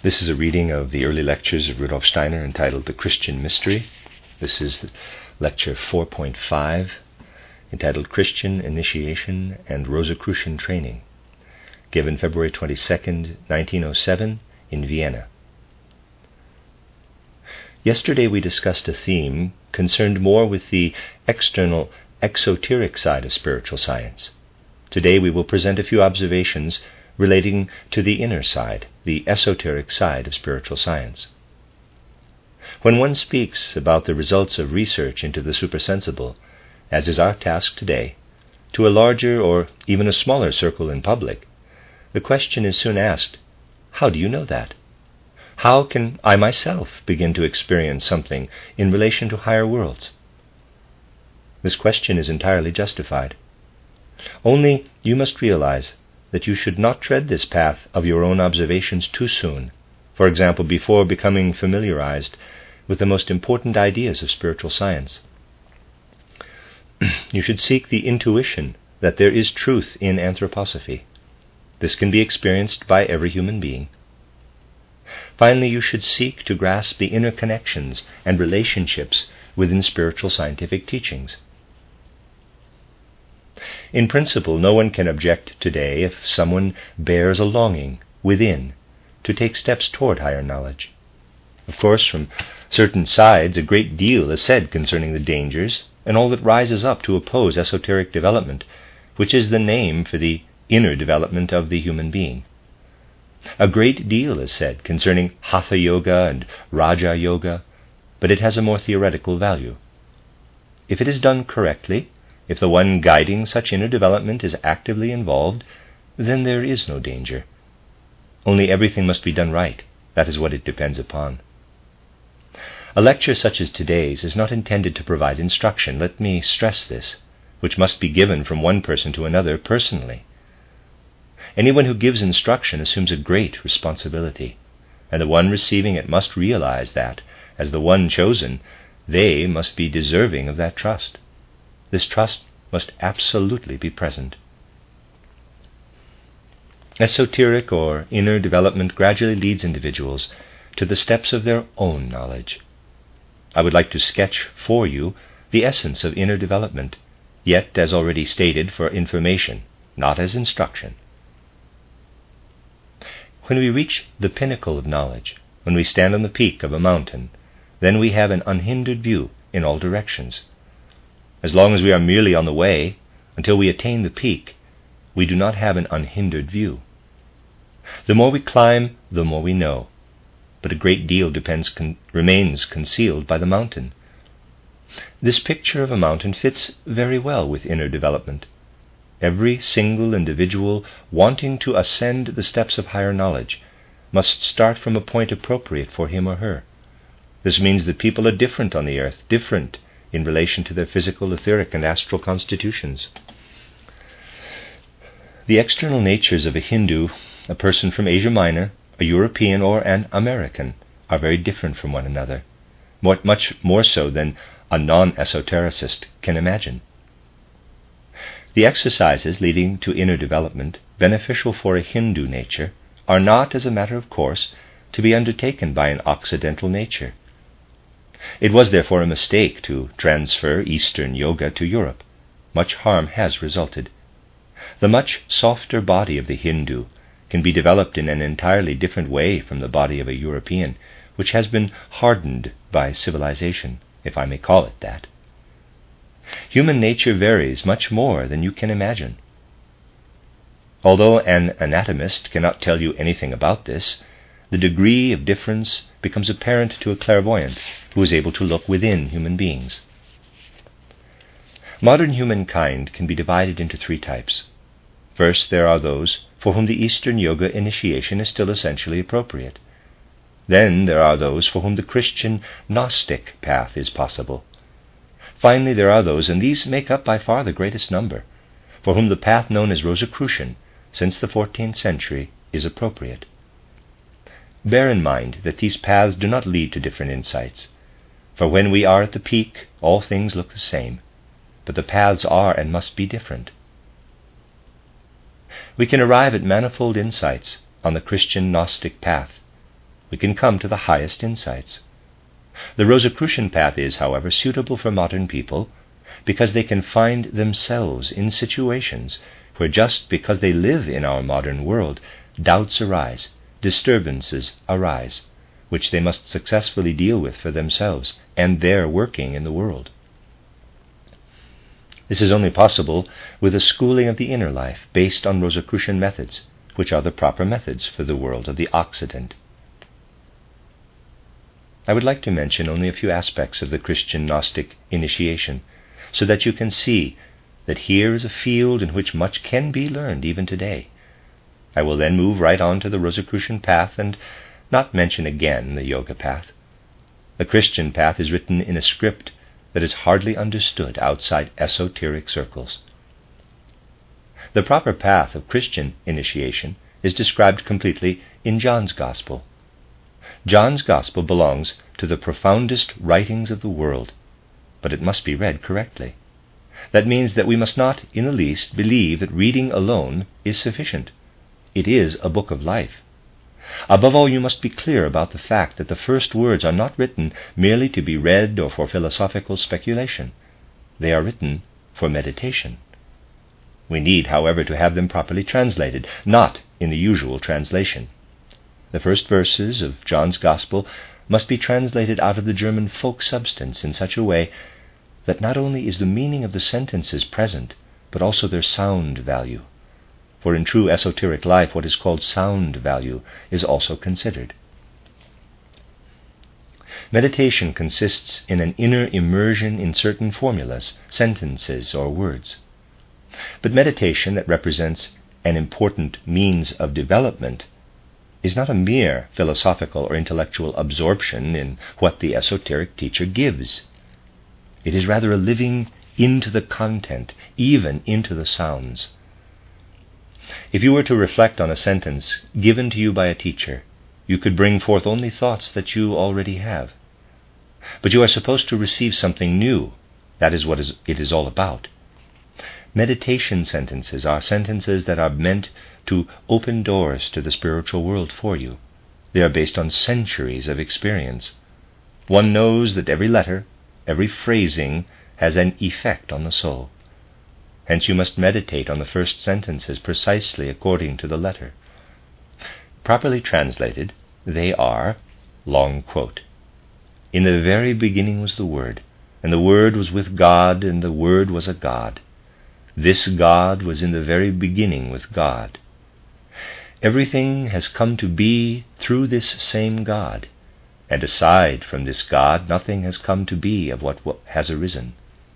This is a reading of the early lectures of Rudolf Steiner entitled The Christian Mystery. This is lecture 4.5, entitled Christian Initiation and Rosicrucian Training, given February 22nd, 1907 in Vienna. Yesterday we discussed a theme concerned more with the external, exoteric side of spiritual science. Today we will present a few observations relating to the inner side, the esoteric side of spiritual science. When one speaks about the results of research into the supersensible, as is our task today, to a larger or even a smaller circle in public, the question is soon asked, how do you know that? How can I myself begin to experience something in relation to higher worlds? This question is entirely justified. Only you must realize that you should not tread this path of your own observations too soon, for example, before becoming familiarized with the most important ideas of spiritual science. You should seek the intuition that there is truth in anthroposophy. This can be experienced by every human being. Finally, you should seek to grasp the inner connections and relationships within spiritual scientific teachings. In principle, no one can object today if someone bears a longing within to take steps toward higher knowledge. Of course, from certain sides, a great deal is said concerning the dangers and all that rises up to oppose esoteric development, which is the name for the inner development of the human being. A great deal is said concerning Hatha Yoga and Raja Yoga, but it has a more theoretical value. If it is done correctly, if the one guiding such inner development is actively involved, then there is no danger. Only everything must be done right. That is what it depends upon. A lecture such as today's is not intended to provide instruction, let me stress this, which must be given from one person to another personally. Anyone who gives instruction assumes a great responsibility, and the one receiving it must realize that, as the one chosen, they must be deserving of that trust. This trust must absolutely be present. Esoteric or inner development gradually leads individuals to the steps of their own knowledge. I would like to sketch for you the essence of inner development, yet, as already stated, for information, not as instruction. When we reach the pinnacle of knowledge, when we stand on the peak of a mountain, then we have an unhindered view in all directions. As long as we are merely on the way, until we attain the peak, we do not have an unhindered view. The more we climb, the more we know, but a great deal remains concealed by the mountain. This picture of a mountain fits very well with inner development. Every single individual wanting to ascend the steps of higher knowledge must start from a point appropriate for him or her. This means that people are different on the earth, different in relation to their physical, etheric, and astral constitutions. The external natures of a Hindu, a person from Asia Minor, a European, or an American are very different from one another, much more so than a non-esotericist can imagine. The exercises leading to inner development, beneficial for a Hindu nature, are not, as a matter of course, to be undertaken by an Occidental nature. It was therefore a mistake to transfer Eastern yoga to Europe. Much harm has resulted. The much softer body of the Hindu can be developed in an entirely different way from the body of a European, which has been hardened by civilization, if I may call it that. Human nature varies much more than you can imagine. Although an anatomist cannot tell you anything about this, the degree of difference becomes apparent to a clairvoyant who is able to look within human beings. Modern humankind can be divided into three types. First, there are those for whom the Eastern Yoga initiation is still essentially appropriate. Then there are those for whom the Christian Gnostic path is possible. Finally, there are those, and these make up by far the greatest number, for whom the path known as Rosicrucian, since the 14th century, is appropriate. Bear in mind that these paths do not lead to different insights, for when we are at the peak, all things look the same, but the paths are and must be different. We can arrive at manifold insights on the Christian Gnostic path, we can come to the highest insights. The Rosicrucian path is, however, suitable for modern people because they can find themselves in situations where, just because they live in our modern world, doubts arise, disturbances arise, which they must successfully deal with for themselves and their working in the world. This is only possible with a schooling of the inner life based on Rosicrucian methods, which are the proper methods for the world of the Occident. I would like to mention only a few aspects of the Christian Gnostic initiation, so that you can see that here is a field in which much can be learned even today. I will then move right on to the Rosicrucian path and not mention again the Yoga path. The Christian path is written in a script that is hardly understood outside esoteric circles. The proper path of Christian initiation is described completely in John's Gospel. John's Gospel belongs to the profoundest writings of the world, but it must be read correctly. That means that we must not in the least believe that reading alone is sufficient. It is a book of life. Above all, you must be clear about the fact that the first words are not written merely to be read or for philosophical speculation. They are written for meditation. We need, however, to have them properly translated, not in the usual translation. The first verses of John's Gospel must be translated out of the German folk substance in such a way that not only is the meaning of the sentences present, but also their sound value. For in true esoteric life, what is called sound value is also considered. Meditation consists in an inner immersion in certain formulas, sentences, or words. But meditation that represents an important means of development is not a mere philosophical or intellectual absorption in what the esoteric teacher gives. It is rather a living into the content, even into the sounds. If you were to reflect on a sentence given to you by a teacher, you could bring forth only thoughts that you already have. But you are supposed to receive something new. That is what it is all about. Meditation sentences are sentences that are meant to open doors to the spiritual world for you. They are based on centuries of experience. One knows that every letter, every phrasing has an effect on the soul. Hence you must meditate on the first sentences precisely according to the letter. Properly translated, they are, long quote, "In the very beginning was the Word, and the Word was with God, and the Word was a God. This God was in the very beginning with God. Everything has come to be through this same God, and aside from this God, nothing has come to be of what has arisen.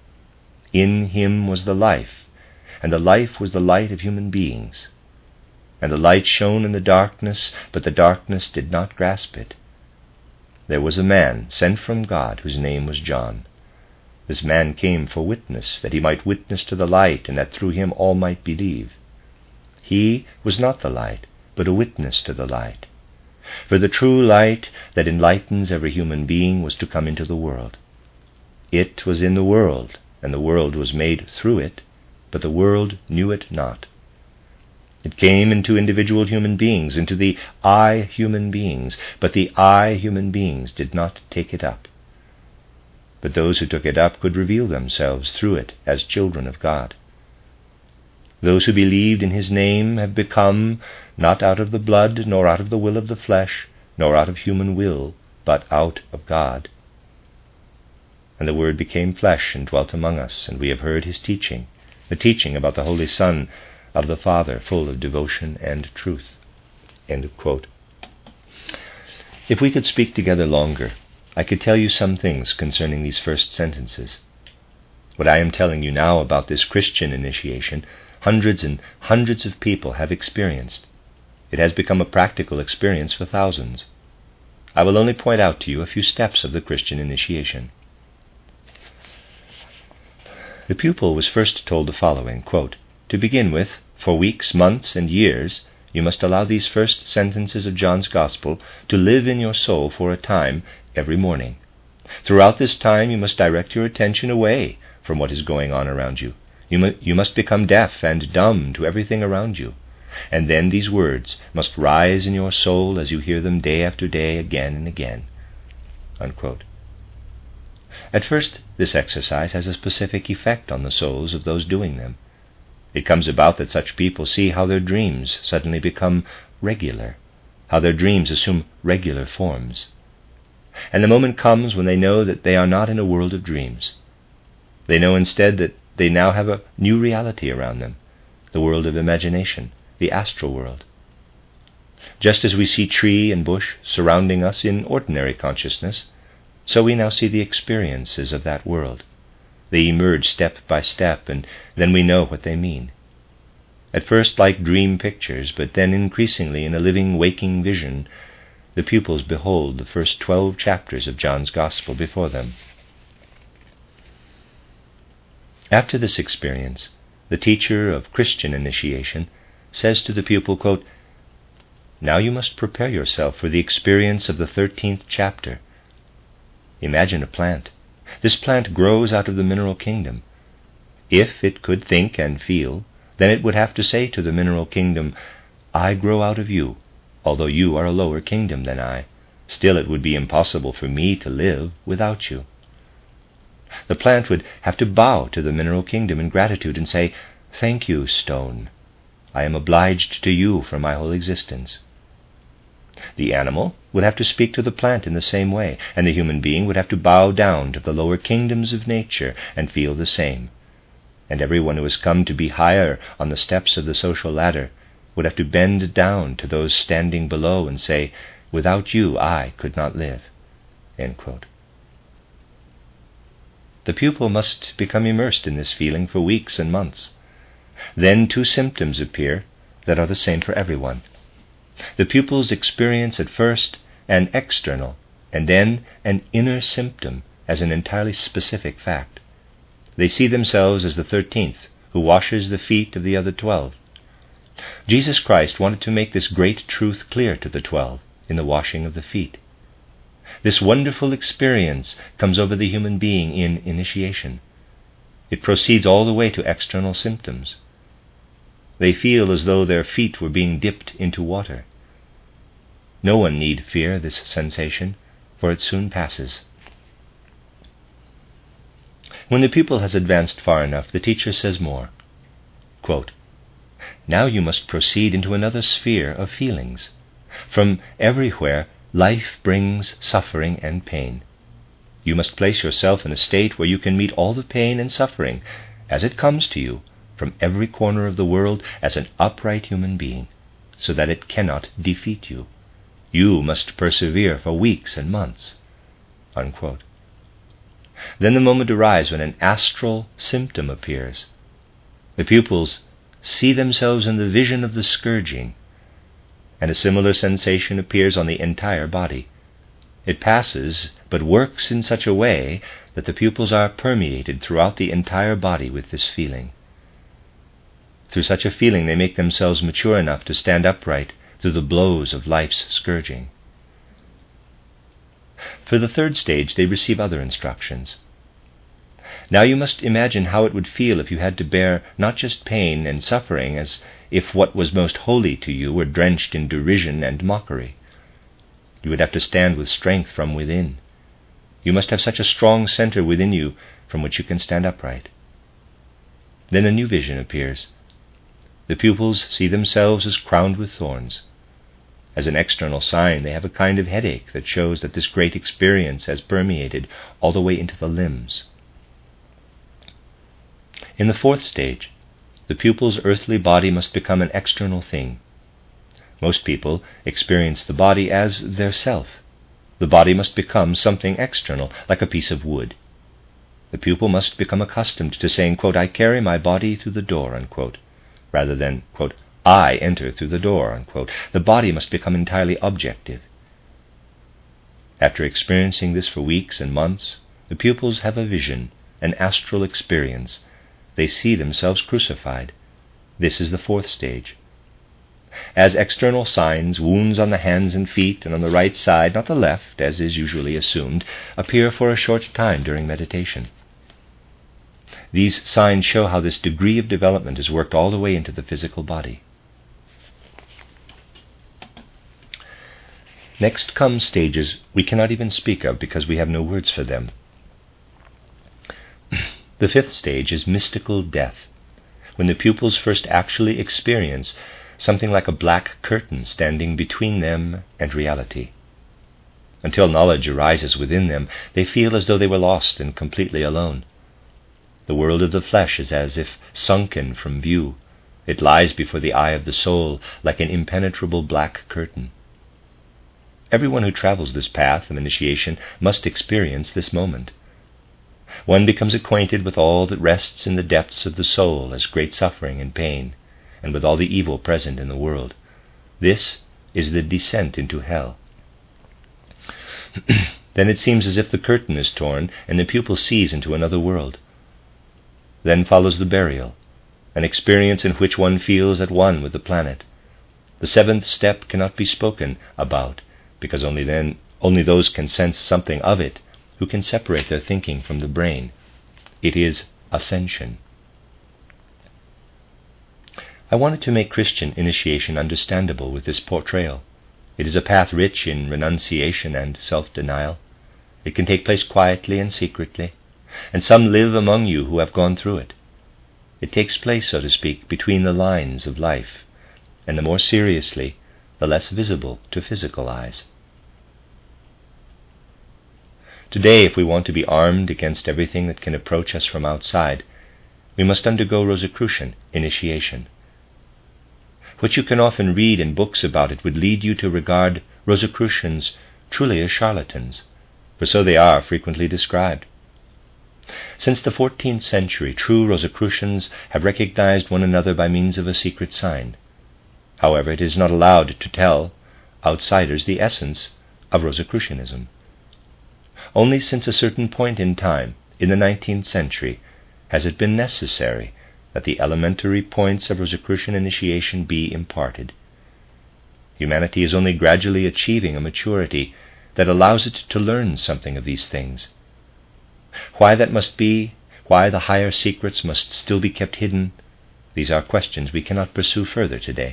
In him was the life, and the life was the light of human beings. And the light shone in the darkness, but the darkness did not grasp it. There was a man sent from God whose name was John. This man came for witness, that he might witness to the light, and that through him all might believe. He was not the light, but a witness to the light. For the true light that enlightens every human being was to come into the world. It was in the world, and the world was made through it, but the world knew it not. It came into individual human beings, into the I human beings, but the I human beings did not take it up. But those who took it up could reveal themselves through it as children of God. Those who believed in his name have become, not out of the blood, nor out of the will of the flesh, nor out of human will, but out of God. And the Word became flesh and dwelt among us, and we have heard his teaching, the teaching about the Holy Son of the Father, full of devotion and truth." End of quote. If we could speak together longer, I could tell you some things concerning these first sentences. What I am telling you now about this Christian initiation, hundreds and hundreds of people have experienced. It has become a practical experience for thousands. I will only point out to you a few steps of the Christian initiation. The pupil was first told the following, quote, "To begin with, for weeks, months, and years, you must allow these first sentences of John's Gospel to live in your soul for a time every morning. Throughout this time you must direct your attention away from what is going on around you. You must become deaf and dumb to everything around you. And then these words must rise in your soul as you hear them day after day, again and again." Unquote. At first, this exercise has a specific effect on the souls of those doing them. It comes about that such people see how their dreams suddenly become regular, how their dreams assume regular forms. And the moment comes when they know that they are not in a world of dreams. They know instead that they now have a new reality around them, the world of imagination, the astral world. Just as we see tree and bush surrounding us in ordinary consciousness, so we now see the experiences of that world. They emerge step by step, and then we know what they mean. At first like dream pictures, but then increasingly in a living, waking vision, the pupils behold the first 12 chapters of John's Gospel before them. After this experience, the teacher of Christian initiation says to the pupil, quote, "Now you must prepare yourself for the experience of the 13th chapter. Imagine a plant. This plant grows out of the mineral kingdom. If it could think and feel, then it would have to say to the mineral kingdom, 'I grow out of you, although you are a lower kingdom than I. Still it would be impossible for me to live without you.' The plant would have to bow to the mineral kingdom in gratitude and say, 'Thank you, stone. I am obliged to you for my whole existence.' The animal would have to speak to the plant in the same way, and the human being would have to bow down to the lower kingdoms of nature and feel the same. And everyone who has come to be higher on the steps of the social ladder would have to bend down to those standing below and say, 'Without you I could not live.'" End quote. The pupil must become immersed in this feeling for weeks and months. Then 2 symptoms appear that are the same for everyone. The pupils experience at first an external and then an inner symptom as an entirely specific fact. They see themselves as the 13th, who washes the feet of the other 12. Jesus Christ wanted to make this great truth clear to the 12 in the washing of the feet. This wonderful experience comes over the human being in initiation. It proceeds all the way to external symptoms. They feel as though their feet were being dipped into water. No one need fear this sensation, for it soon passes. When the pupil has advanced far enough, the teacher says more. Quote, "Now you must proceed into another sphere of feelings. From everywhere life brings suffering and pain. You must place yourself in a state where you can meet all the pain and suffering as it comes to you from every corner of the world as an upright human being, so that it cannot defeat you. You must persevere for weeks and months." Unquote. Then the moment arrives when an astral symptom appears. The pupils see themselves in the vision of the scourging, and a similar sensation appears on the entire body. It passes, but works in such a way that the pupils are permeated throughout the entire body with this feeling. Through such a feeling they make themselves mature enough to stand upright through the blows of life's scourging. For the 3rd stage, they receive other instructions. Now you must imagine how it would feel if you had to bear not just pain and suffering, as if what was most holy to you were drenched in derision and mockery. You would have to stand with strength from within. You must have such a strong center within you from which you can stand upright. Then a new vision appears. The pupils see themselves as crowned with thorns. As an external sign, they have a kind of headache that shows that this great experience has permeated all the way into the limbs. In the 4th stage, the pupil's earthly body must become an external thing. Most people experience the body as their self. The body must become something external, like a piece of wood. The pupil must become accustomed to saying, quote, "I carry my body through the door," unquote, rather than, quote, "I enter through the door," unquote. The body must become entirely objective. After experiencing this for weeks and months, the pupils have a vision, an astral experience. They see themselves crucified. This is the 4th stage. As external signs, wounds on the hands and feet and on the right side, not the left, as is usually assumed, appear for a short time during meditation. These signs show how this degree of development is worked all the way into the physical body. Next come stages we cannot even speak of because we have no words for them. The fifth stage is mystical death, when the pupils first actually experience something like a black curtain standing between them and reality. Until knowledge arises within them, they feel as though they were lost and completely alone. The world of the flesh is as if sunken from view. It lies before the eye of the soul like an impenetrable black curtain. Everyone who travels this path of initiation must experience this moment. One becomes acquainted with all that rests in the depths of the soul as great suffering and pain, and with all the evil present in the world. This is the descent into hell. Then it seems as if the curtain is torn and the pupil sees into another world. Then follows the burial, an experience in which one feels at one with the planet. The seventh step cannot be spoken about, because only those can sense something of it who can separate their thinking from the brain. It is ascension. I wanted to make Christian initiation understandable with this portrayal. It is a path rich in renunciation and self-denial. It can take place quietly and secretly, and some live among you who have gone through it. It takes place, so to speak, between the lines of life, and the more seriously, the less visible to physical eyes. Today, if we want to be armed against everything that can approach us from outside, we must undergo Rosicrucian initiation. What you can often read in books about it would lead you to regard Rosicrucians truly as charlatans, for so they are frequently described. Since the 14th century, true Rosicrucians have recognized one another by means of a secret sign. However, it is not allowed to tell outsiders the essence of Rosicrucianism. Only since a certain point in time, in the 19th century, has it been necessary that the elementary points of Rosicrucian initiation be imparted. Humanity is only gradually achieving a maturity that allows it to learn something of these things. Why that must be, why the higher secrets must still be kept hidden, these are questions we cannot pursue further today.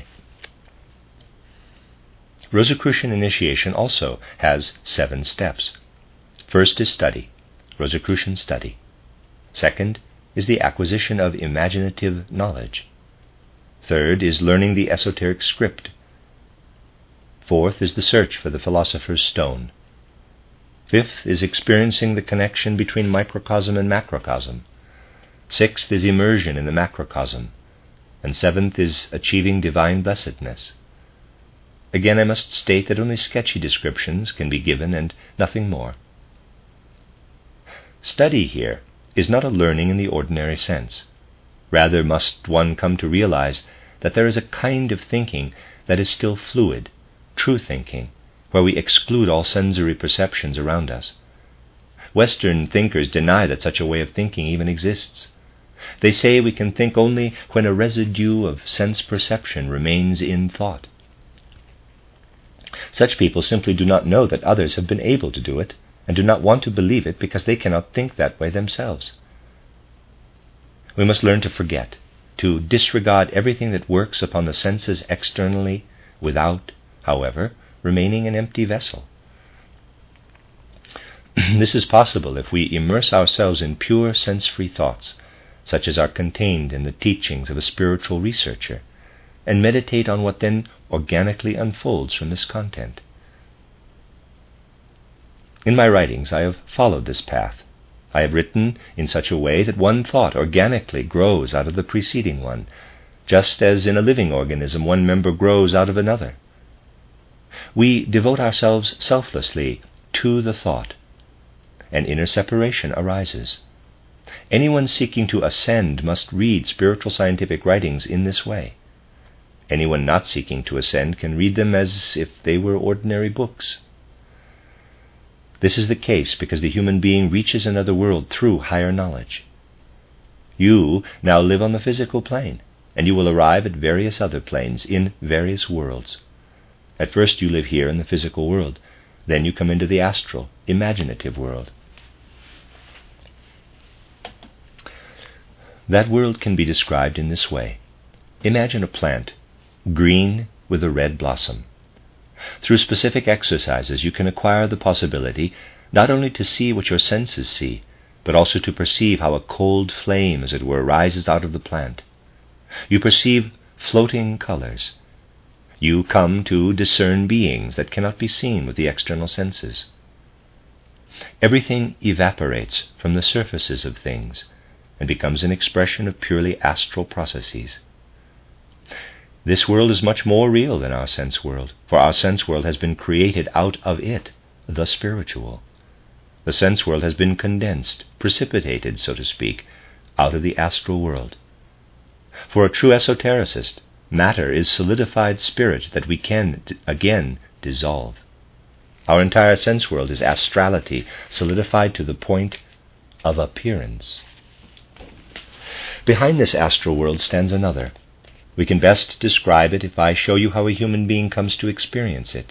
Rosicrucian initiation also has 7 steps. First is study, Rosicrucian study. Second is the acquisition of imaginative knowledge. Third is learning the esoteric script. Fourth is the search for the philosopher's stone. Fifth is experiencing the connection between microcosm and macrocosm. Sixth is immersion in the macrocosm. And seventh is achieving divine blessedness. Again, I must state that only sketchy descriptions can be given and nothing more. Study here is not a learning in the ordinary sense. Rather must one come to realize that there is a kind of thinking that is still fluid, true thinking, where we exclude all sensory perceptions around us. Western thinkers deny that such a way of thinking even exists. They say we can think only when a residue of sense perception remains in thought. Such people simply do not know that others have been able to do it, and do not want to believe it because they cannot think that way themselves. We must learn to forget, to disregard everything that works upon the senses externally, without, however, remaining an empty vessel. This is possible if we immerse ourselves in pure sense-free thoughts, such as are contained in the teachings of a spiritual researcher, and meditate on what then organically unfolds from this content. In my writings, I have followed this path. I have written in such a way that one thought organically grows out of the preceding one, just as in a living organism one member grows out of another. We devote ourselves selflessly to the thought. An inner separation arises. Anyone seeking to ascend must read spiritual scientific writings in this way. Anyone not seeking to ascend can read them as if they were ordinary books. This is the case because the human being reaches another world through higher knowledge. You now live on the physical plane, and you will arrive at various other planes in various worlds. At first you live here in the physical world, then you come into the astral, imaginative world. That world can be described in this way. Imagine a plant, green with a red blossom. Through specific exercises, you can acquire the possibility not only to see what your senses see, but also to perceive how a cold flame, as it were, rises out of the plant. You perceive floating colors. You come to discern beings that cannot be seen with the external senses. Everything evaporates from the surfaces of things and becomes an expression of purely astral processes. This world is much more real than our sense world, for our sense world has been created out of it, the spiritual. The sense world has been condensed, precipitated, so to speak, out of the astral world. For a true esotericist, matter is solidified spirit that we can again dissolve. Our entire sense world is astrality, solidified to the point of appearance. Behind this astral world stands another. We can best describe it if I show you how a human being comes to experience it.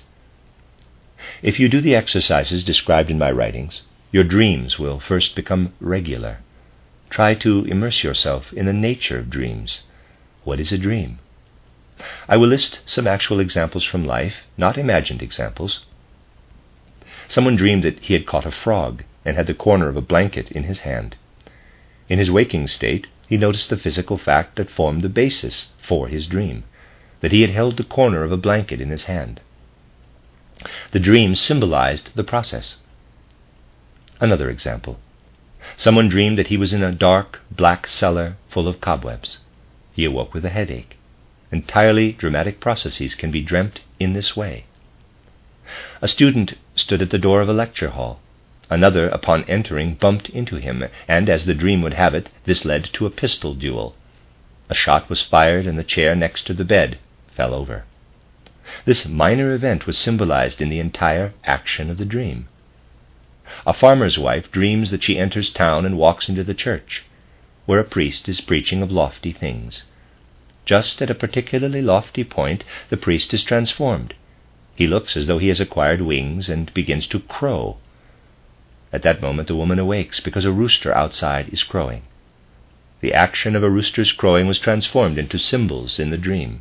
If you do the exercises described in my writings, your dreams will first become regular. Try to immerse yourself in the nature of dreams. What is a dream? I will list some actual examples from life, not imagined examples. Someone dreamed that he had caught a frog and had the corner of a blanket in his hand. In his waking state, he noticed the physical fact that formed the basis for his dream, that he had held the corner of a blanket in his hand. The dream symbolized the process. Another example. Someone dreamed that he was in a dark, black cellar full of cobwebs. He awoke with a headache. Entirely dramatic processes can be dreamt in this way. A student stood at the door of a lecture hall. Another, upon entering, bumped into him, and, as the dream would have it, this led to a pistol duel. A shot was fired, and the chair next to the bed fell over. This minor event was symbolized in the entire action of the dream. A farmer's wife dreams that she enters town and walks into the church, where a priest is preaching of lofty things. Just at a particularly lofty point, the priest is transformed. He looks as though he has acquired wings and begins to crow. At that moment the woman awakes because a rooster outside is crowing. The action of a rooster's crowing was transformed into symbols in the dream.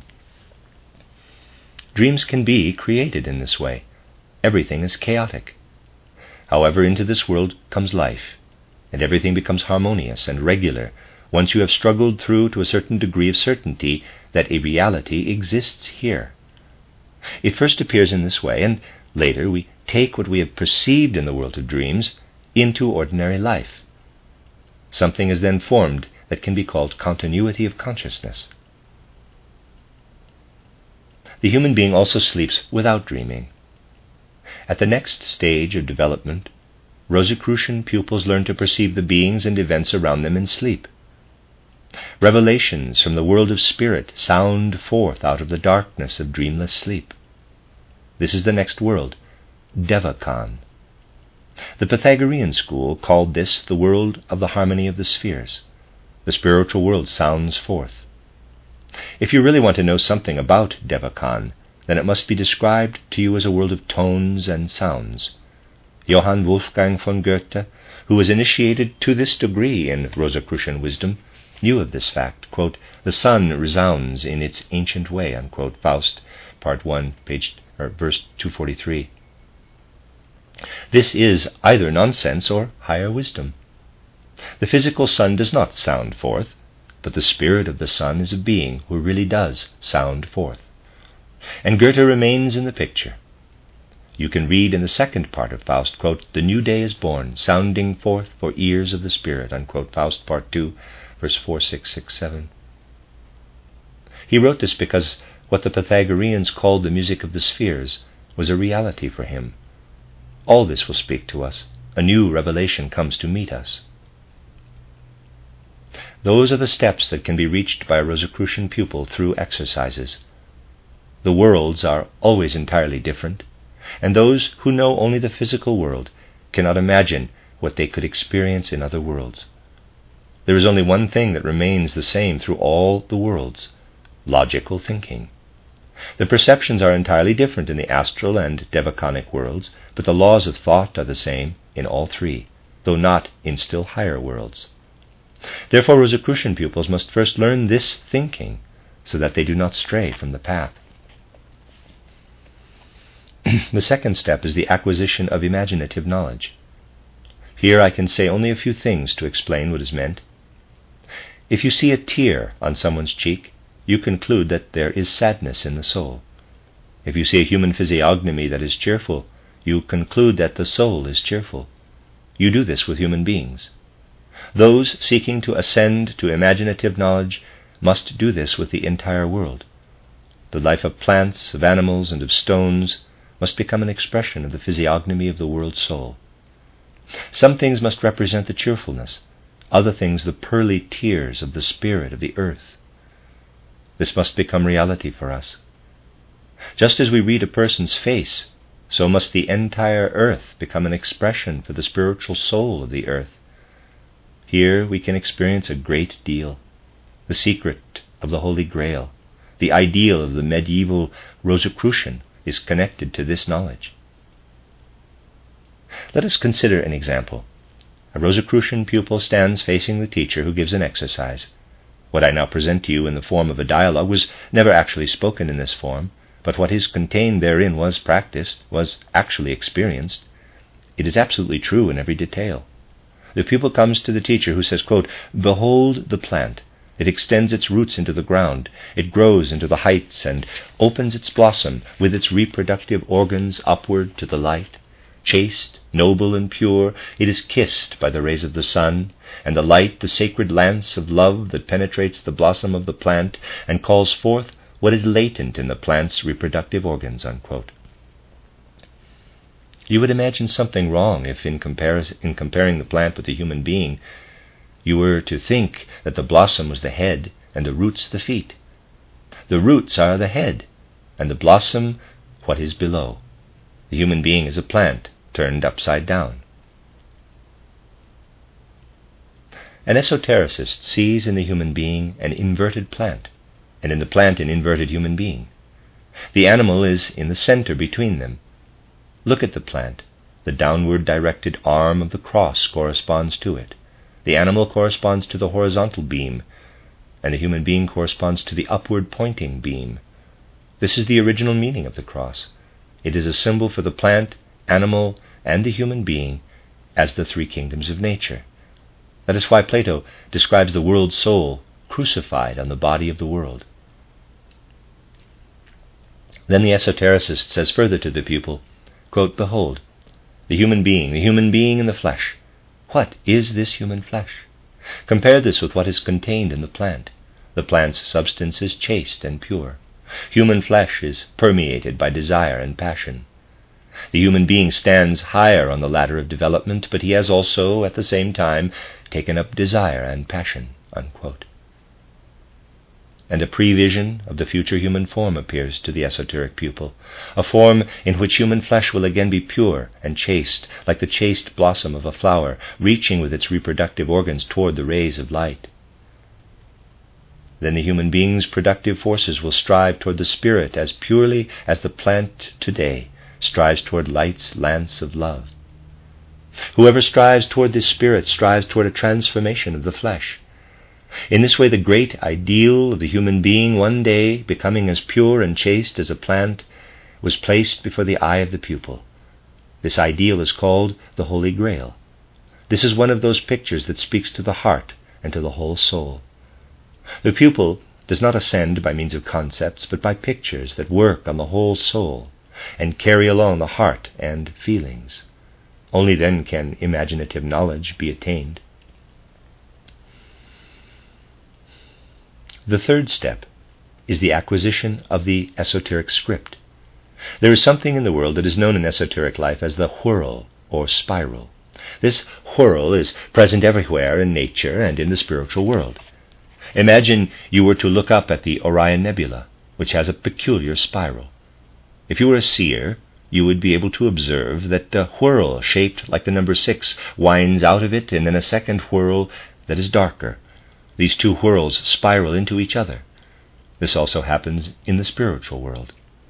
Dreams can be created in this way. Everything is chaotic. However, into this world comes life, and everything becomes harmonious and regular once you have struggled through to a certain degree of certainty that a reality exists here. It first appears in this way, and later we take what we have perceived in the world of dreams into ordinary life. Something is then formed that can be called continuity of consciousness. The human being also sleeps without dreaming. At the next stage of development, Rosicrucian pupils learn to perceive the beings and events around them in sleep. Revelations from the world of spirit sound forth out of the darkness of dreamless sleep. This is the next world, Devachan. The Pythagorean school called this the world of the harmony of the spheres. The spiritual world sounds forth. If you really want to know something about Devachan, then it must be described to you as a world of tones and sounds. Johann Wolfgang von Goethe, who was initiated to this degree in Rosicrucian wisdom, knew of this fact. Quote, "The sun resounds in its ancient way," unquote, Faust, Part 1, verse 243. This is either nonsense or higher wisdom. The physical sun does not sound forth, but the spirit of the sun is a being who really does sound forth. And Goethe remains in the picture. You can read in the second part of Faust, quote, "The new day is born, sounding forth for ears of the spirit," unquote, Faust, Part 2, verse 4667. He wrote this because what the Pythagoreans called the music of the spheres was a reality for him. All this will speak to us. A new revelation comes to meet us. Those are the steps that can be reached by a Rosicrucian pupil through exercises. The worlds are always entirely different, and those who know only the physical world cannot imagine what they could experience in other worlds. There is only one thing that remains the same through all the worlds: logical thinking. The perceptions are entirely different in the astral and devachanic worlds, but the laws of thought are the same in all three, though not in still higher worlds. Therefore, Rosicrucian pupils must first learn this thinking so that they do not stray from the path. The second step is the acquisition of imaginative knowledge. Here I can say only a few things to explain what is meant. If you see a tear on someone's cheek, you conclude that there is sadness in the soul. If you see a human physiognomy that is cheerful, you conclude that the soul is cheerful. You do this with human beings. Those seeking to ascend to imaginative knowledge must do this with the entire world. The life of plants, of animals, and of stones must become an expression of the physiognomy of the world soul. Some things must represent the cheerfulness, other things the pearly tears of the spirit of the earth. This must become reality for us. Just as we read a person's face, so must the entire earth become an expression for the spiritual soul of the earth. Here we can experience a great deal. The secret of the Holy Grail, the ideal of the medieval Rosicrucian, is connected to this knowledge. Let us consider an example. A Rosicrucian pupil stands facing the teacher who gives an exercise. What I now present to you in the form of a dialogue was never actually spoken in this form, but what is contained therein was practiced, was actually experienced. It is absolutely true in every detail. The pupil comes to the teacher who says, quote, "Behold the plant. It extends its roots into the ground. It grows into the heights and opens its blossom with its reproductive organs upward to the light. Chaste, noble, and pure, it is kissed by the rays of the sun, and the light, the sacred lance of love that penetrates the blossom of the plant and calls forth what is latent in the plant's reproductive organs." Unquote. You would imagine something wrong if, in comparing the plant with the human being, you were to think that the blossom was the head and the roots the feet. The roots are the head, and the blossom what is below. The human being is a plant turned upside down. An esotericist sees in the human being an inverted plant, and in the plant an inverted human being. The animal is in the center between them. Look at the plant. The downward directed arm of the cross corresponds to it. The animal corresponds to the horizontal beam, and the human being corresponds to the upward pointing beam. This is the original meaning of the cross. It is a symbol for the plant, animal, and the human being as the three kingdoms of nature. That is why Plato describes the world soul crucified on the body of the world. Then the esotericist says further to the pupil, quote, "Behold, the human being in the flesh. What is this human flesh? Compare this with what is contained in the plant. The plant's substance is chaste and pure. Human flesh is permeated by desire and passion. The human being stands higher on the ladder of development, but he has also, at the same time, taken up desire and passion." Unquote. And a prevision of the future human form appears to the esoteric pupil, a form in which human flesh will again be pure and chaste, like the chaste blossom of a flower, reaching with its reproductive organs toward the rays of light. Then the human being's productive forces will strive toward the spirit as purely as the plant today strives toward light's lance of love. Whoever strives toward this spirit strives toward a transformation of the flesh. In this way, the great ideal of the human being, one day becoming as pure and chaste as a plant, was placed before the eye of the pupil. This ideal is called the Holy Grail. This is one of those pictures that speaks to the heart and to the whole soul. The pupil does not ascend by means of concepts, but by pictures that work on the whole soul and carry along the heart and feelings. Only then can imaginative knowledge be attained. The third step is the acquisition of the esoteric script. There is something in the world that is known in esoteric life as the whirl or spiral. This whirl is present everywhere in nature and in the spiritual world. Imagine you were to look up at the Orion Nebula, which has a peculiar spiral. If you were a seer, you would be able to observe that a whirl shaped like the number 6 winds out of it, and then a second whirl that is darker. These two whirls spiral into each other. This also happens in the spiritual world.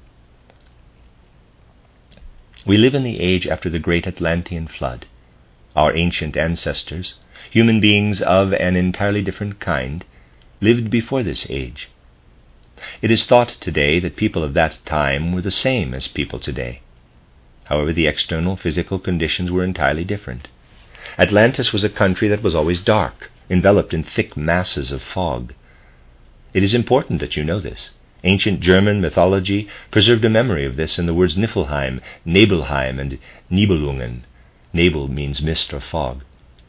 We live in the age after the great Atlantean flood. Our ancient ancestors, human beings of an entirely different kind, lived before this age. It is thought today that people of that time were the same as people today. However, the external physical conditions were entirely different. Atlantis was a country that was always dark, enveloped in thick masses of fog. It is important that you know this. Ancient German mythology preserved a memory of this in the words Niflheim, Nebelheim, and Nibelungen. Nebel means mist or fog.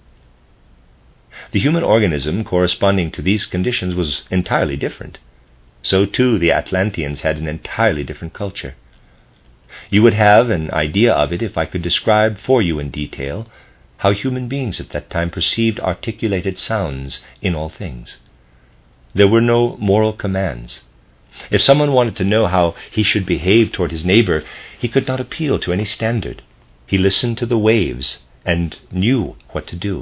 The human organism corresponding to these conditions was entirely different. So too the Atlanteans had an entirely different culture. You would have an idea of it if I could describe for you in detail how human beings at that time perceived articulated sounds in all things. There were no moral commands. If someone wanted to know how he should behave toward his neighbor, he could not appeal to any standard. He listened to the waves and knew what to do.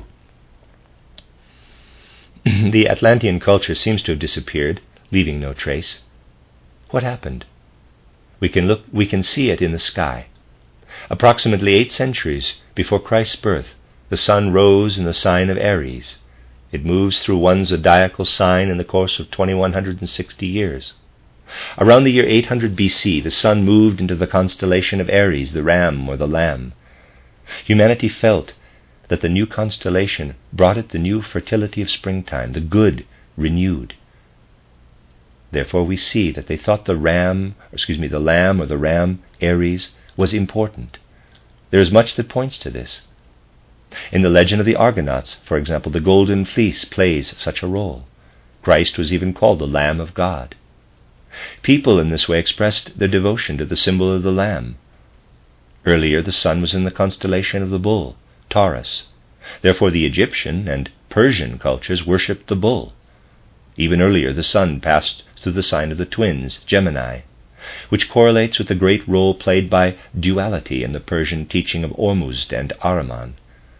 The Atlantean culture seems to have disappeared, leaving no trace. What happened? We can see it in the sky. Approximately 8 centuries before Christ's birth, the sun rose in the sign of Aries. It moves through one zodiacal sign in the course of 2160 years. Around the year 800 BC, the sun moved into the constellation of Aries, the ram or the lamb. Humanity felt that the new constellation brought it the new fertility of springtime, the good renewed. Therefore we see that they thought the lamb or the ram, Aries, was important. There is much that points to this. In the legend of the Argonauts, for example, the golden fleece plays such a role. Christ was even called the Lamb of God. People in this way expressed their devotion to the symbol of the lamb. Earlier, the sun was in the constellation of the bull, Taurus. Therefore, the Egyptian and Persian cultures worshipped the bull. Even earlier, the sun passed through the sign of the twins, Gemini, which correlates with the great role played by duality in the Persian teaching of Ormuzd and Ahriman.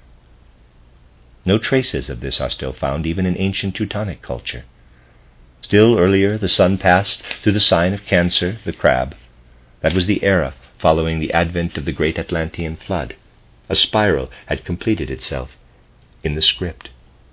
No traces of this are still found even in ancient Teutonic culture. Still earlier, the sun passed through the sign of Cancer, the crab. That was the era following the advent of the great Atlantean flood. A spiral had completed itself in the script.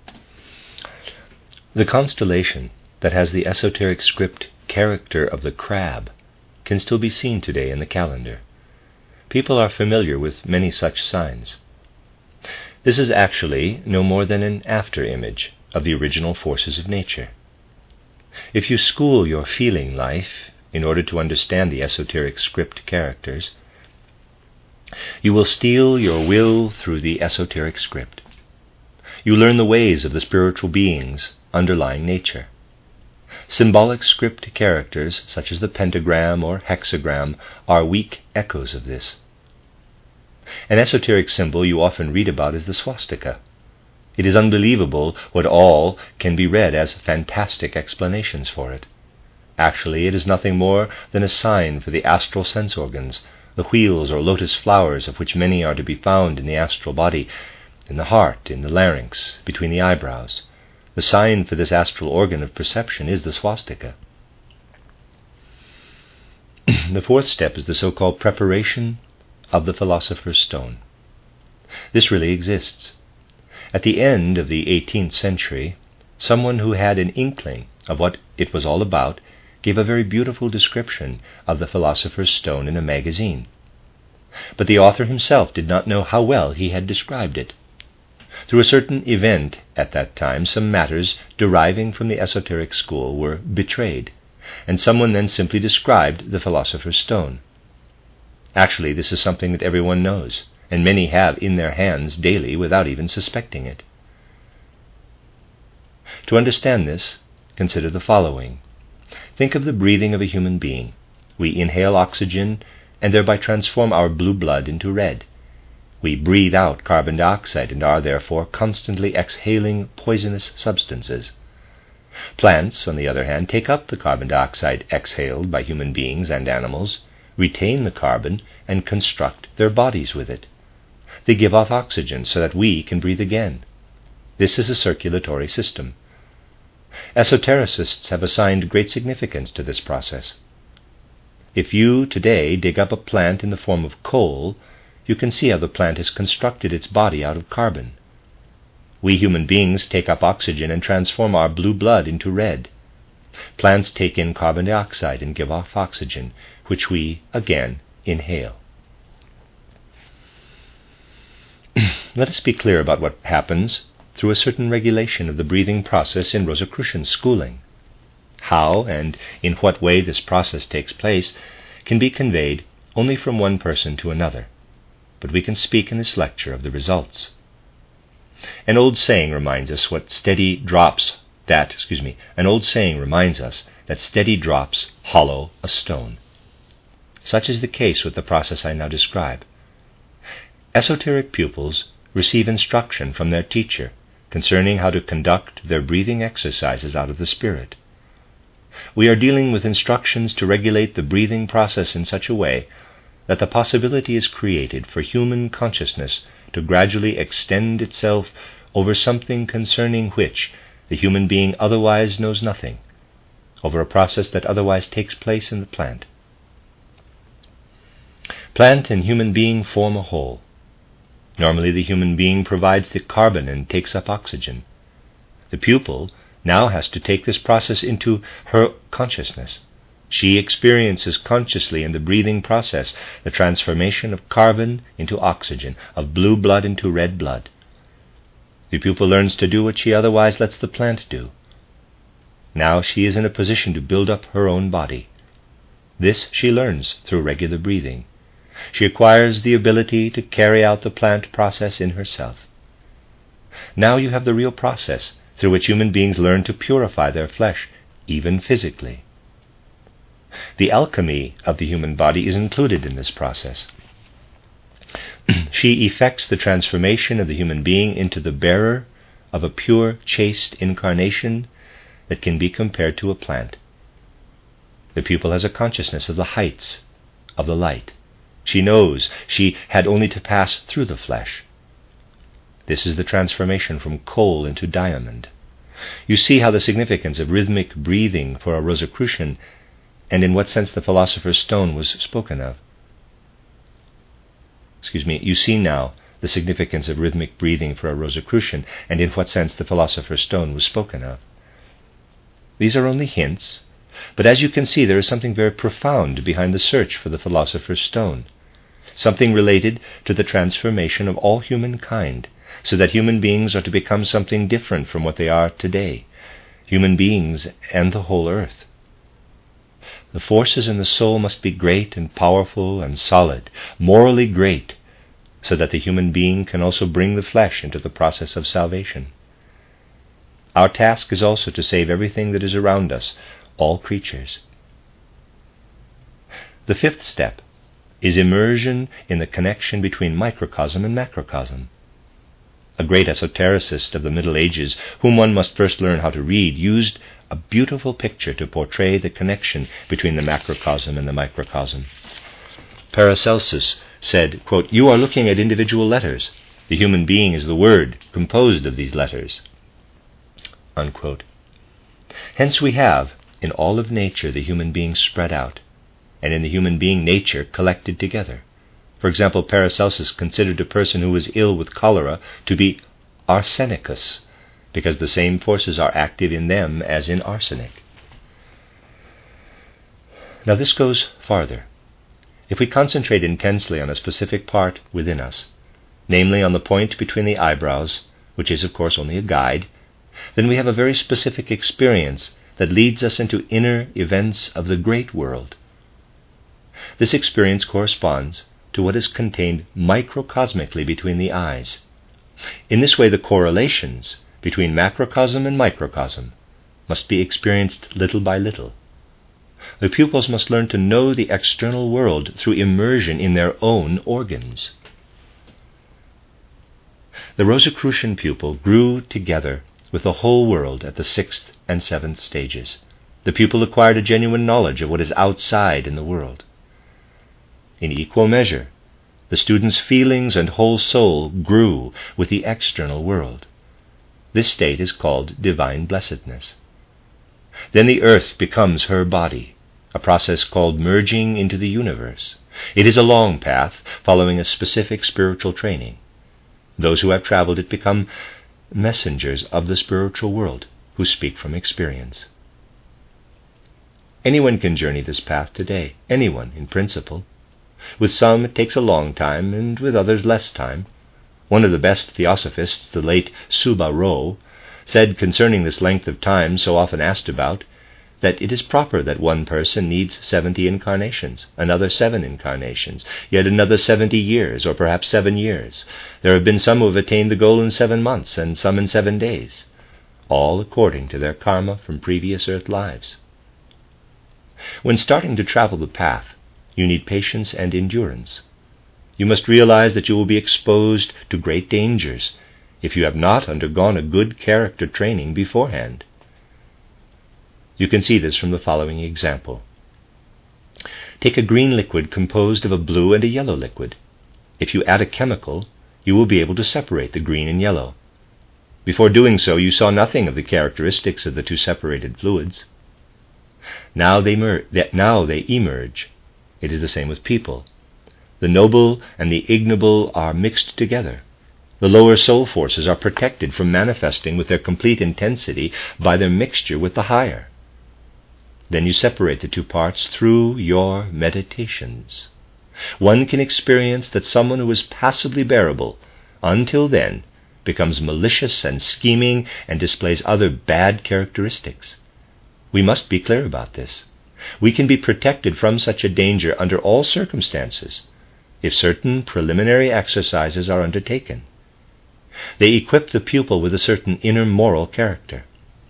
The constellation that has the esoteric script character of the crab can still be seen today in the calendar. People are familiar with many such signs. This is actually no more than an after-image of the original forces of nature. If you school your feeling life in order to understand the esoteric script characters, you will steel your will through the esoteric script. You learn the ways of the spiritual beings underlying nature. Symbolic script characters, such as the pentagram or hexagram, are weak echoes of this. An esoteric symbol you often read about is the swastika. It is unbelievable what all can be read as fantastic explanations for it. Actually, it is nothing more than a sign for the astral sense organs, the wheels or lotus flowers of which many are to be found in the astral body, in the heart, in the larynx, between the eyebrows. The sign for this astral organ of perception is the swastika. The 4th step is the so-called preparation of the Philosopher's Stone. This really exists. At the end of the 18th century, someone who had an inkling of what it was all about gave a very beautiful description of the Philosopher's Stone in a magazine. But the author himself did not know how well he had described it. Through a certain event at that time, some matters deriving from the esoteric school were betrayed, and someone then simply described the Philosopher's Stone. Actually, this is something that everyone knows, and many have in their hands daily without even suspecting it. To understand this, consider the following. Think of the breathing of a human being. We inhale oxygen and thereby transform our blue blood into red. We breathe out carbon dioxide and are therefore constantly exhaling poisonous substances. Plants, on the other hand, take up the carbon dioxide exhaled by human beings and animals, retain the carbon, and construct their bodies with it. They give off oxygen so that we can breathe again. This is a circulatory system. Esotericists have assigned great significance to this process. If you today dig up a plant in the form of coal, you can see how the plant has constructed its body out of carbon. We human beings take up oxygen and transform our blue blood into red. Plants take in carbon dioxide and give off oxygen, which we, again, inhale. Let us be clear about what happens through a certain regulation of the breathing process in Rosicrucian schooling. How and in what way this process takes place can be conveyed only from one person to another, but we can speak in this lecture of the results. An old saying reminds us that steady drops hollow a stone. Such is the case with the process I now describe. Esoteric pupils receive instruction from their teacher concerning how to conduct their breathing exercises out of the spirit. We are dealing with instructions to regulate the breathing process in such a way that the possibility is created for human consciousness to gradually extend itself over something concerning which the human being otherwise knows nothing, over a process that otherwise takes place in the plant. Plant and human being form a whole. Normally the human being provides the carbon and takes up oxygen. The pupil now has to take this process into her consciousness. She experiences consciously in the breathing process the transformation of carbon into oxygen, of blue blood into red blood. The pupil learns to do what she otherwise lets the plant do. Now she is in a position to build up her own body. This she learns through regular breathing. She acquires the ability to carry out the plant process in herself. Now you have the real process through which human beings learn to purify their flesh, even physically. The alchemy of the human body is included in this process. She effects the transformation of the human being into the bearer of a pure, chaste incarnation that can be compared to a plant. The pupil has a consciousness of the heights of the light. She knows she had only to pass through the flesh. This is the transformation from coal into diamond. You see how the significance of rhythmic breathing for a Rosicrucian, and in what sense the philosopher's stone was spoken of. You see now the significance of rhythmic breathing for a Rosicrucian, and in what sense the philosopher's stone was spoken of. These are only hints, but as you can see, there is something very profound behind the search for the philosopher's stone, something related to the transformation of all humankind, so that human beings are to become something different from what they are today, human beings and the whole earth. The forces in the soul must be great and powerful and solid, morally great, so that the human being can also bring the flesh into the process of salvation. Our task is also to save everything that is around us, all creatures. The fifth step is immersion in the connection between microcosm and macrocosm. A great esotericist of the Middle Ages, whom one must first learn how to read, used a beautiful picture to portray the connection between the macrocosm and the microcosm. Paracelsus said, quote, "You are looking at individual letters. The human being is the word composed of these letters." Unquote. Hence we have, in all of nature, the human being spread out, and in the human being nature collected together. For example, Paracelsus considered a person who was ill with cholera to be arsenicus, because the same forces are active in them as in arsenic. Now this goes farther. If we concentrate intensely on a specific part within us, namely on the point between the eyebrows, which is of course only a guide, then we have a very specific experience that leads us into inner events of the great world. This experience corresponds to what is contained microcosmically between the eyes. In this way, the correlations between macrocosm and microcosm must be experienced little by little. The pupils must learn to know the external world through immersion in their own organs. The Rosicrucian pupil grew together with the whole world at the 6th and 7th stages. The pupil acquired a genuine knowledge of what is outside in the world. In equal measure, the student's feelings and whole soul grew with the external world. This state is called divine blessedness. Then the earth becomes her body, a process called merging into the universe. It is a long path, following a specific spiritual training. Those who have traveled it become messengers of the spiritual world who speak from experience. Anyone can journey this path today, anyone in principle. With some it takes a long time, and with others less time. One of the best theosophists, the late Suba Ro, said concerning this length of time so often asked about, that it is proper that one person needs 70 incarnations, another 7 incarnations, yet another 70 years, or perhaps 7 years. There have been some who have attained the goal in 7 months, and some in 7 days, all according to their karma from previous earth lives. When starting to travel the path, you need patience and endurance. You must realize that you will be exposed to great dangers if you have not undergone a good character training beforehand. You can see this from the following example. Take a green liquid composed of a blue and a yellow liquid. If you add a chemical, you will be able to separate the green and yellow. Before doing so, you saw nothing of the characteristics of the two separated fluids. Now they emerge. It is the same with people. The noble and the ignoble are mixed together. The lower soul forces are protected from manifesting with their complete intensity by their mixture with the higher. Then you separate the two parts through your meditations. One can experience that someone who was passably bearable until then becomes malicious and scheming and displays other bad characteristics. We must be clear about this. We can be protected from such a danger under all circumstances if certain preliminary exercises are undertaken. They equip the pupil with a certain inner moral character.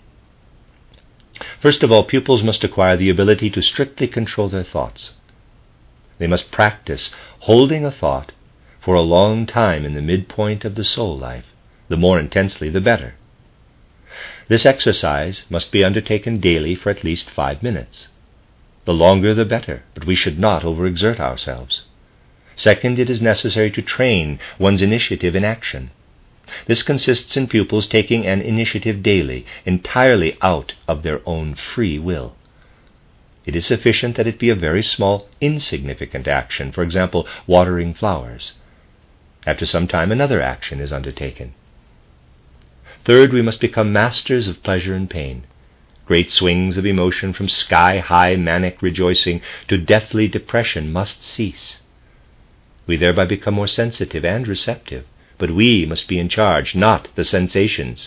First of all, pupils must acquire the ability to strictly control their thoughts. They must practice holding a thought for a long time in the midpoint of the soul life. The more intensely, the better. This exercise must be undertaken daily for at least 5 minutes. The longer the better, but we should not overexert ourselves. Second, it is necessary to train one's initiative in action. This consists in pupils taking an initiative daily, entirely out of their own free will. It is sufficient that it be a very small, insignificant action, for example, watering flowers. After some time, another action is undertaken. Third, we must become masters of pleasure and pain. Great swings of emotion from sky-high manic rejoicing to deathly depression must cease. We thereby become more sensitive and receptive, but we must be in charge, not the sensations.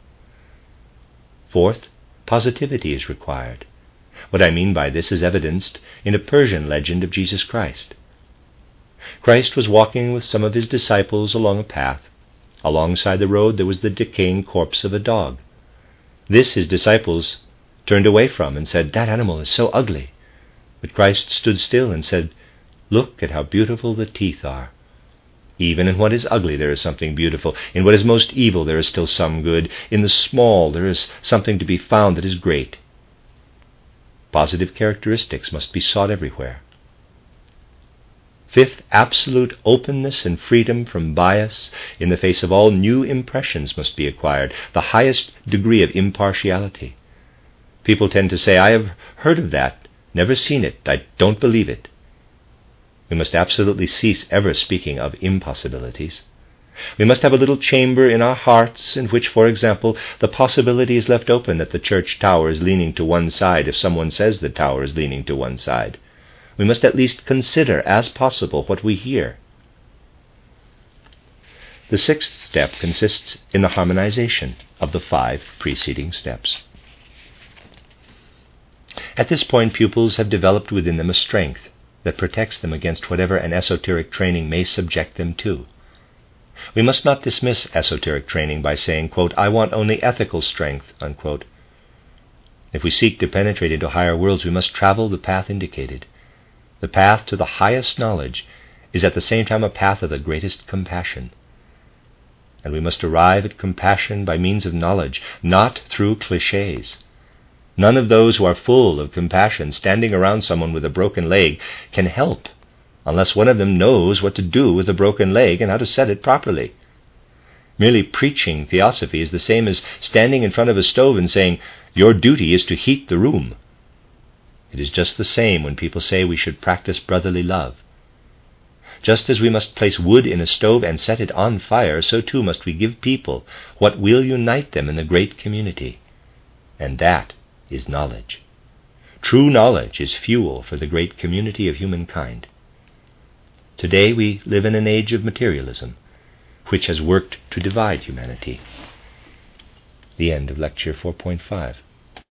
Fourth, positivity is required. What I mean by this is evidenced in a Persian legend of Jesus Christ. Christ was walking with some of his disciples along a path. Alongside the road there was the decaying corpse of a dog. This his disciples turned away from and said, "That animal is so ugly." But Christ stood still and said, "Look at how beautiful the teeth are." Even in what is ugly there is something beautiful. In what is most evil there is still some good. In the small there is something to be found that is great. Positive characteristics must be sought everywhere. Fifth, absolute openness and freedom from bias in the face of all new impressions must be acquired, the highest degree of impartiality. People tend to say, "I have heard of that, never seen it, I don't believe it." We must absolutely cease ever speaking of impossibilities. We must have a little chamber in our hearts in which, for example, the possibility is left open that the church tower is leaning to one side if someone says the tower is leaning to one side. We must at least consider as possible what we hear. The sixth step consists in the harmonization of the 5 preceding steps. At this point, pupils have developed within them a strength that protects them against whatever an esoteric training may subject them to. We must not dismiss esoteric training by saying, quote, "I want only ethical strength," unquote. If we seek to penetrate into higher worlds, we must travel the path indicated. The path to the highest knowledge is at the same time a path of the greatest compassion. And we must arrive at compassion by means of knowledge, not through clichés. None of those who are full of compassion standing around someone with a broken leg can help unless one of them knows what to do with the broken leg and how to set it properly. Merely preaching theosophy is the same as standing in front of a stove and saying, "Your duty is to heat the room." It is just the same when people say we should practice brotherly love. Just as we must place wood in a stove and set it on fire, so too must we give people what will unite them in the great community. And that is knowledge. True knowledge is fuel for the great community of humankind. Today we live in an age of materialism, which has worked to divide humanity. The end of Lecture 4.5.